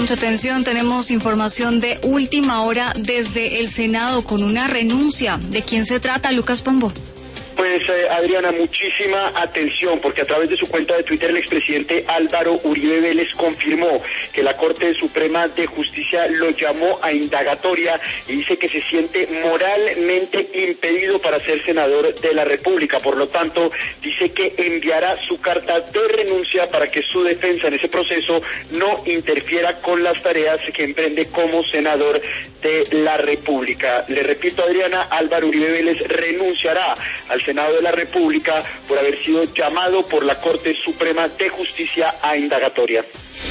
Mucha atención, tenemos información de última hora desde el Senado con una renuncia. ¿De quién se trata, Lucas Pombo? Pues Adriana, muchísima atención, porque a través de su cuenta de Twitter el expresidente Álvaro Uribe Vélez confirmó que la Corte Suprema de Justicia lo llamó a indagatoria y dice que se siente moralmente impedido para ser senador de la República. Por lo tanto, dice que enviará su carta de renuncia para que su defensa en ese proceso no interfiera con las tareas que emprende como senador de la República. Le repito, Adriana, Álvaro Uribe Vélez renunciará al Senado de la República por haber sido llamado por la Corte Suprema de Justicia a indagatoria.